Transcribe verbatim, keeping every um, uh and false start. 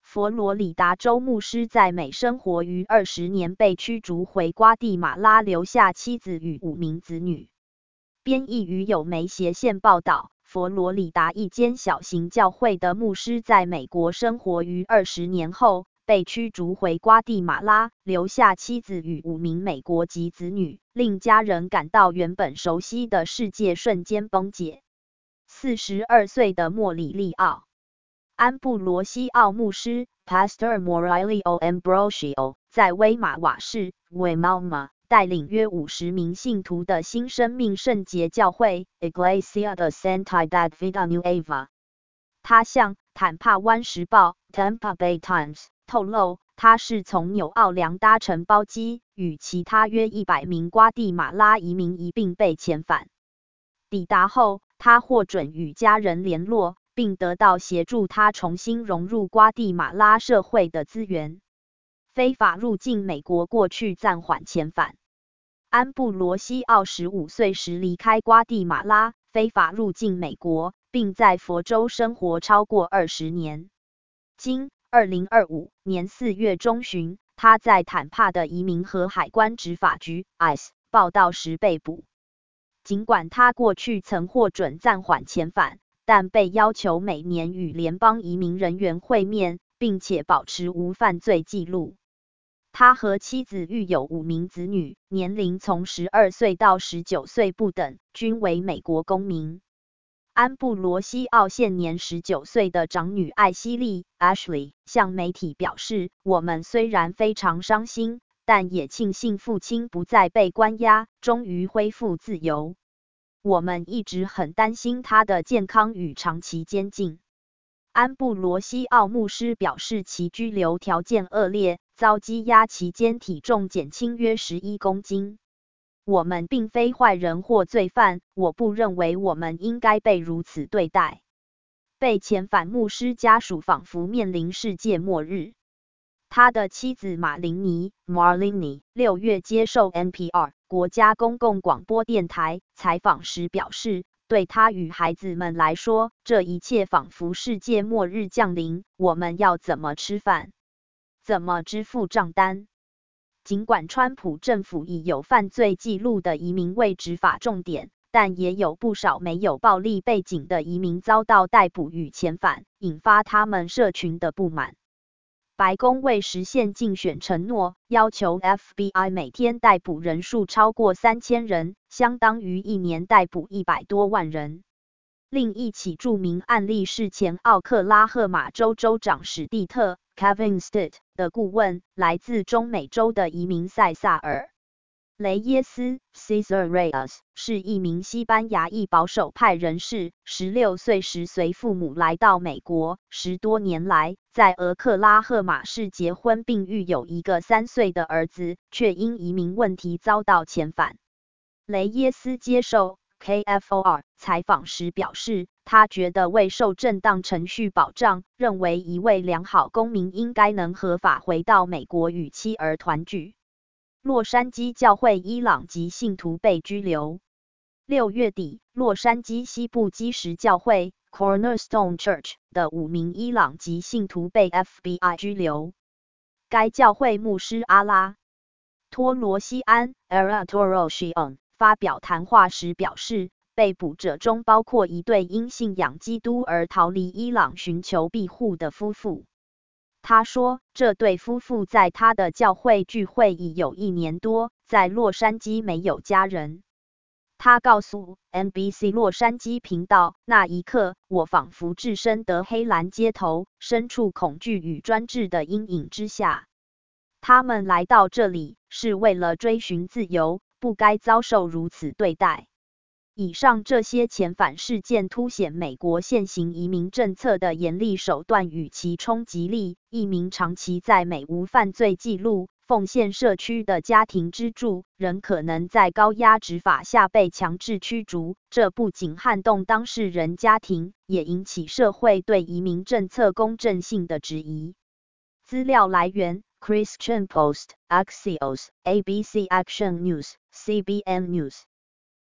佛罗里达州牧师在美生活逾二十年，被驱逐回瓜地马拉，留下妻子与五名子女。编译于有媒斜线报道，佛罗里达一间小型教会的牧师在美国生活逾二十年后，被驱逐回瓜地马拉，留下妻子与五名美国籍子女，令家人感到原本熟悉的世界瞬间崩解。四十二岁的莫里利奥·安布罗西奥牧师 Pastor Morilio Ambrosio 在威马瓦市 Wimauma 带领约五十名信徒的新生命圣洁教会 Iglesia de Santidad Vida Nueva。他向坦帕湾时报 Tampa Bay Times 透露，他是从纽奥良搭乘包机，与其他约一百名瓜地马拉移民一并被遣返。抵达后，他获准与家人联络，并得到协助他重新融入瓜地马拉社会的资源。非法入境美国过去暂缓遣返。安布罗西奥十五岁时离开瓜地马拉，非法入境美国，并在佛州生活超过二十年。经二零二五年四月中旬，他在坦帕的移民和海关执法局 I C E 报到时被捕。尽管他过去曾获准暂缓遣返，但被要求每年与联邦移民人员会面，并且保持无犯罪记录。他和妻子育有五名子女，年龄从十二岁到十九岁不等，均为美国公民。安布罗西奥现年十九岁的长女艾希莉 Ashley 向媒体表示，我们虽然非常伤心，但也庆幸父亲不再被关押，终于恢复自由。我们一直很担心他的健康与长期监禁。安布罗西奥牧师表示，其拘留条件恶劣，遭羁押期间体重减轻约十一公斤。我们并非坏人或罪犯，我不认为我们应该被如此对待。被遣返牧师家属仿佛面临世界末日。他的妻子马琳妮 Marlini 六月接受 N P R 国家公共广播电台采访时表示，对他与孩子们来说，这一切仿佛世界末日降临，我们要怎么吃饭？怎么支付账单？尽管川普政府以有犯罪记录的移民为执法重点，但也有不少没有暴力背景的移民遭到逮捕与遣返，引发他们社群的不满。白宫为实现竞选承诺，要求 F B I 每天逮捕人数超过三千人，相当于一年逮捕一百多万人。另一起著名案例是前奥克拉荷马州州长史蒂特 Kevin Stitt 的顾问，来自中美洲的移民塞萨尔·雷耶斯 Cesar Reyes 是一名西班牙裔保守派人士，十六岁时随父母来到美国，十多年来在俄克拉荷马市结婚并育有一个三岁的儿子，却因移民问题遭到遣返。雷耶斯接受 K F O R 采访时表示，他觉得未受正当程序保障，认为一位良好公民应该能合法回到美国与妻儿团聚。洛杉矶教会伊朗籍信徒被拘留。六月底，洛杉矶西部基石教会 Cornerstone Church 的五名伊朗籍信徒被 F B I 拘留。该教会牧师阿拉托罗西安 Aratoroshion 发表谈话时表示，被捕者中包括一对因信仰基督而逃离伊朗寻求庇护的夫妇。他说，这对夫妇在他的教会聚会已有一年多，在洛杉矶没有家人。他告诉 N B C 洛杉矶频道，那一刻，我仿佛置身德黑兰街头，身处恐惧与专制的阴影之下。他们来到这里，是为了追寻自由，不该遭受如此对待。以上这些遣返事件凸显美国现行移民政策的严厉手段与其冲击力。一名长期在美无犯罪记录、奉献社区的家庭支柱，仍可能在高压执法下被强制驱逐。这不仅撼动当事人家庭，也引起社会对移民政策公正性的质疑。资料来源 Christian Post, Axios, A B C Action News, C B N News。